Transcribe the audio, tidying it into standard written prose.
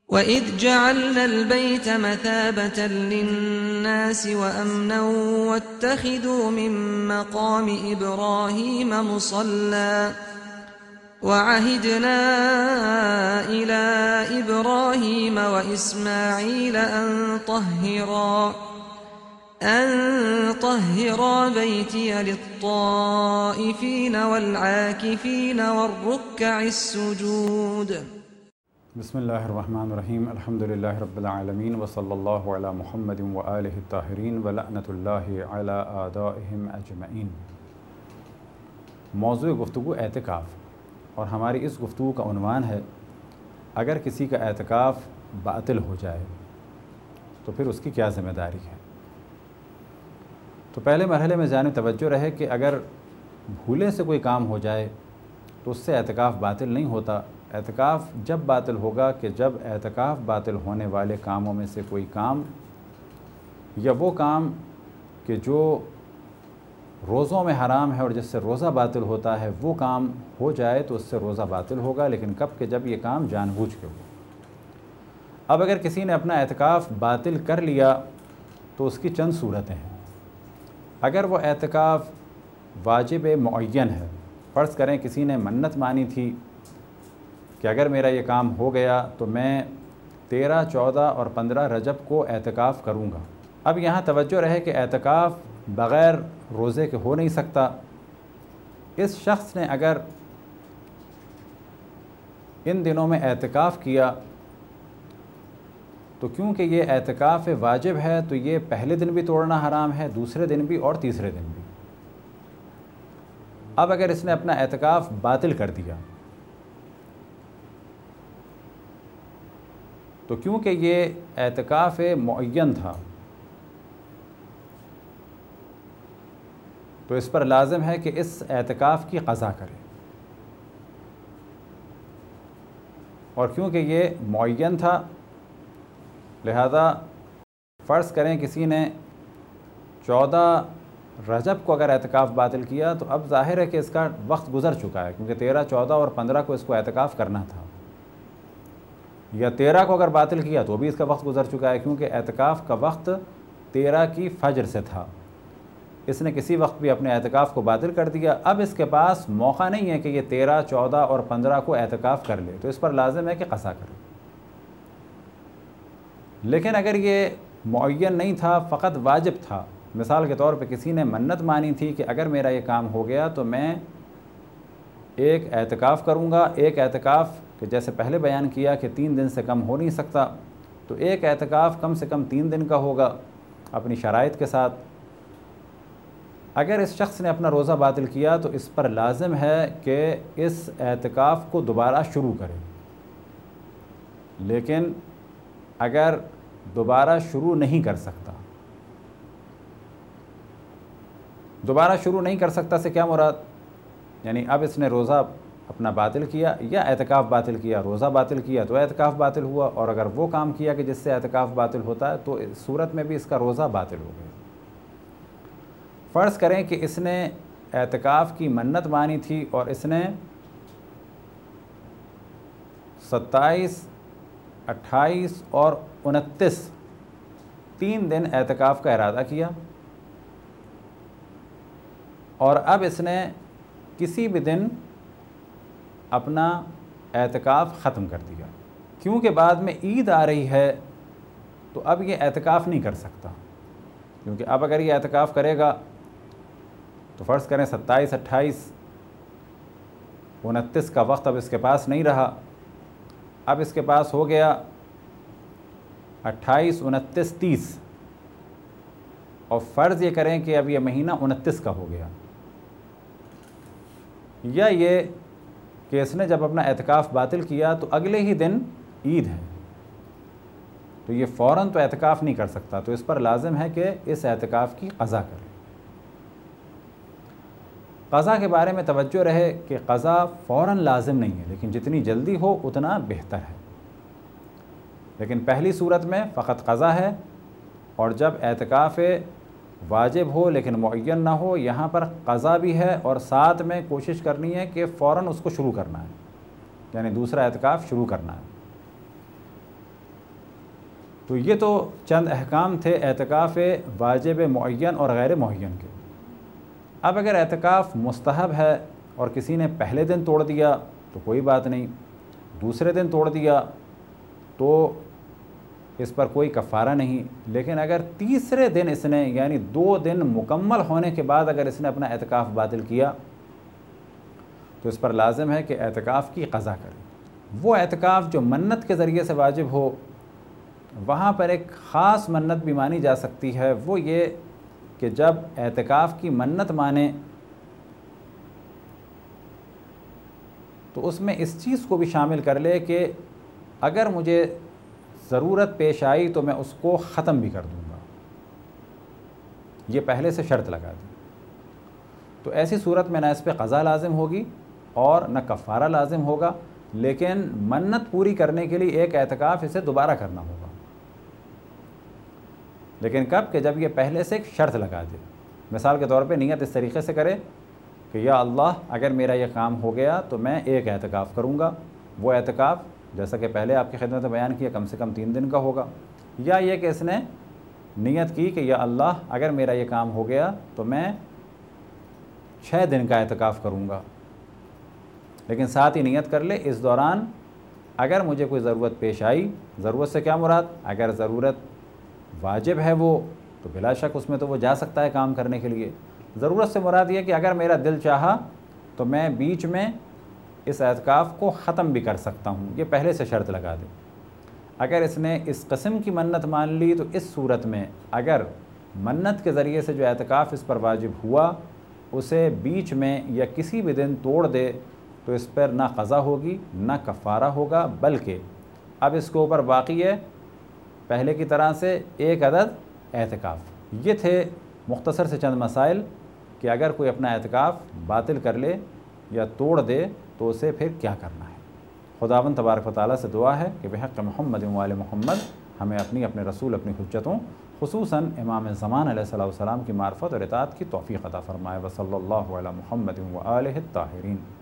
وَإِذْ جَعَلْنَا الْبَيْتَ مَثَابَةً لِلنَّاسِ وَأَمْنًا وَاتَّخِذُوا مِن مَّقَامِ إِبْرَاهِيمَ مُصَلًّى وَعَهِدْنَا إِلَىٰ إِبْرَاهِيمَ وَإِسْمَاعِيلَ أَن طَهِّرَا بَيْتِيَ لِلطَّائِفِينَ وَالْعَاكِفِينَ وَالرُّكَّعِ السُّجُودِ. بسم اللہ الرحمن الرحیم الحمدللہ رب العالمین وصلی اللہ علی محمد وآلہ الطاہرین ولعنۃ اللہ علی اعدائہم اجمعین۔ موضوع گفتگو اعتکاف، اور ہماری اس گفتگو کا عنوان ہے اگر کسی کا اعتکاف باطل ہو جائے تو پھر اس کی کیا ذمہ داری ہے۔ تو پہلے مرحلے میں جانب توجہ رہے کہ اگر بھولے سے کوئی کام ہو جائے تو اس سے اعتکاف باطل نہیں ہوتا۔ اعتکاف جب باطل ہوگا کہ جب اعتکاف باطل ہونے والے کاموں میں سے کوئی کام یا وہ کام کہ جو روزوں میں حرام ہے اور جس سے روزہ باطل ہوتا ہے وہ کام ہو جائے تو اس سے روزہ باطل ہوگا، لیکن کب کہ جب یہ کام جان بوجھ کے ہو۔ اب اگر کسی نے اپنا اعتکاف باطل کر لیا تو اس کی چند صورتیں ہیں۔ اگر وہ اعتکاف واجب معین ہے، فرض کریں کسی نے منت مانی تھی کہ اگر میرا یہ کام ہو گیا تو میں 13، 14 اور 15 رجب کو اعتکاف کروں گا۔ اب یہاں توجہ رہے کہ اعتکاف بغیر روزے کے ہو نہیں سکتا۔ اس شخص نے اگر ان دنوں میں اعتکاف کیا تو کیونکہ یہ اعتکاف واجب ہے تو یہ پہلے دن بھی توڑنا حرام ہے، دوسرے دن بھی اور تیسرے دن بھی۔ اب اگر اس نے اپنا اعتکاف باطل کر دیا تو کیونکہ یہ اعتکاف معین تھا تو اس پر لازم ہے کہ اس اعتکاف کی قضا کرے، اور کیونکہ یہ معین تھا لہذا فرض کریں کسی نے 14 رجب کو اگر اعتکاف باطل کیا تو اب ظاہر ہے کہ اس کا وقت گزر چکا ہے، کیونکہ 13، 14 اور 15 کو اس کو اعتکاف کرنا تھا، یا 13 کو اگر باطل کیا تو بھی اس کا وقت گزر چکا ہے، کیونکہ اعتکاف کا وقت 13 کی فجر سے تھا۔ اس نے کسی وقت بھی اپنے اعتکاف کو باطل کر دیا، اب اس کے پاس موقع نہیں ہے کہ یہ 13، 14 اور 15 کو اعتکاف کر لے، تو اس پر لازم ہے کہ قضا کرے۔ لیکن اگر یہ معین نہیں تھا، فقط واجب تھا، مثال کے طور پہ کسی نے منت مانی تھی کہ اگر میرا یہ کام ہو گیا تو میں ایک اعتکاف کروں گا، ایک اعتکاف کہ جیسے پہلے بیان کیا کہ 3 دن سے کم ہو نہیں سکتا، تو ایک اعتکاف کم سے کم 3 دن کا ہوگا اپنی شرائط کے ساتھ۔ اگر اس شخص نے اپنا روزہ باطل کیا تو اس پر لازم ہے کہ اس اعتکاف کو دوبارہ شروع کرے، لیکن اگر دوبارہ شروع نہیں کر سکتا، دوبارہ شروع نہیں کر سکتا سے کیا مراد؟ یعنی اب اس نے روزہ اپنا باطل کیا یا اعتکاف باطل کیا، روزہ باطل کیا تو اعتکاف باطل ہوا، اور اگر وہ کام کیا کہ جس سے اعتکاف باطل ہوتا ہے تو اس صورت میں بھی اس کا روزہ باطل ہو گیا۔ فرض کریں کہ اس نے اعتکاف کی منت مانی تھی اور اس نے 27، 28 اور 29 3 دن اعتکاف کا ارادہ کیا، اور اب اس نے کسی بھی دن اپنا اعتکاف ختم کر دیا، کیونکہ بعد میں عید آ رہی ہے تو اب یہ اعتکاف نہیں کر سکتا، کیونکہ اب اگر یہ اعتکاف کرے گا تو فرض کریں 27، 28، 29 کا وقت اب اس کے پاس نہیں رہا، اب اس کے پاس ہو گیا 28، 29، 30، اور فرض یہ کریں کہ اب یہ مہینہ 29 کا ہو گیا، یا یہ کہ اس نے جب اپنا اعتکاف باطل کیا تو اگلے ہی دن عید ہے، تو یہ فوراً تو اعتکاف نہیں کر سکتا، تو اس پر لازم ہے کہ اس اعتکاف کی قضا کرے۔ قضا کے بارے میں توجہ رہے کہ قضا فوراً لازم نہیں ہے، لیکن جتنی جلدی ہو اتنا بہتر ہے، لیکن پہلی صورت میں فقط قضا ہے، اور جب اعتکاف واجب ہو لیکن معین نہ ہو، یہاں پر قضا بھی ہے اور ساتھ میں کوشش کرنی ہے کہ فوراً اس کو شروع کرنا ہے، یعنی دوسرا اعتکاف شروع کرنا ہے۔ تو یہ تو چند احکام تھے اعتکاف واجب معین اور غیر معین کے۔ اب اگر اعتکاف مستحب ہے اور کسی نے پہلے دن توڑ دیا تو کوئی بات نہیں، دوسرے دن توڑ دیا تو اس پر کوئی کفارہ نہیں، لیکن اگر تیسرے دن اس نے یعنی 2 دن مکمل ہونے کے بعد اگر اس نے اپنا اعتکاف باطل کیا تو اس پر لازم ہے کہ اعتکاف کی قضا کرے۔ وہ اعتکاف جو منت کے ذریعے سے واجب ہو، وہاں پر ایک خاص منت بھی مانی جا سکتی ہے، وہ یہ کہ جب اعتکاف کی منت مانے تو اس میں اس چیز کو بھی شامل کر لے کہ اگر مجھے ضرورت پیش آئی تو میں اس کو ختم بھی کر دوں گا، یہ پہلے سے شرط لگا دی۔ تو ایسی صورت میں نہ اس پہ قضا لازم ہوگی اور نہ کفارہ لازم ہوگا، لیکن منت پوری کرنے کے لیے ایک اعتکاف اسے دوبارہ کرنا ہوگا۔ لیکن کب؟ کہ جب یہ پہلے سے ایک شرط لگا دے۔ مثال کے طور پہ نیت اس طریقے سے کرے کہ یا اللہ اگر میرا یہ کام ہو گیا تو میں ایک اعتکاف کروں گا، وہ اعتکاف جیسا کہ پہلے آپ کی خدمت میں بیان کیا کم سے کم 3 دن کا ہوگا، یا یہ کہ اس نے نیت کی کہ یا اللہ اگر میرا یہ کام ہو گیا تو میں 6 دن کا اعتکاف کروں گا، لیکن ساتھ ہی نیت کر لے اس دوران اگر مجھے کوئی ضرورت پیش آئی، ضرورت سے کیا مراد؟ اگر ضرورت واجب ہے وہ تو بلا شک اس میں تو وہ جا سکتا ہے کام کرنے کے لیے، ضرورت سے مراد یہ کہ اگر میرا دل چاہا تو میں بیچ میں اس اعتکاف کو ختم بھی کر سکتا ہوں، یہ پہلے سے شرط لگا دے۔ اگر اس نے اس قسم کی منت مان لی تو اس صورت میں اگر منت کے ذریعے سے جو اعتکاف اس پر واجب ہوا اسے بیچ میں یا کسی بھی دن توڑ دے تو اس پر نہ قضا ہوگی نہ کفارہ ہوگا، بلکہ اب اس کے اوپر باقی ہے پہلے کی طرح سے 1 عدد اعتکاف۔ یہ تھے مختصر سے چند مسائل کہ اگر کوئی اپنا اعتکاف باطل کر لے یا توڑ دے تو اسے پھر کیا کرنا ہے۔ خداوند تبارک و تعالیٰ سے دعا ہے کہ بحق محمد و آل محمد ہمیں اپنے رسول اپنی حجتوں خصوصاً امام زمان علیہ السلام کی معرفت اور اطاعت کی توفیق عطا فرمائے۔ وصلی اللہ علی محمد و آلہ الطاہرین۔